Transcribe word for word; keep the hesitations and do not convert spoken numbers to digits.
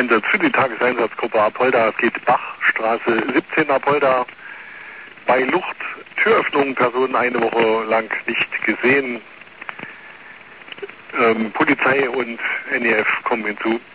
Einsatz für die Tageseinsatzgruppe Apolda. Es geht Bachstraße siebzehn Apolda. Bei Lucht, Türöffnung, Personen eine Woche lang nicht gesehen. Ähm, Polizei und N E F kommen hinzu.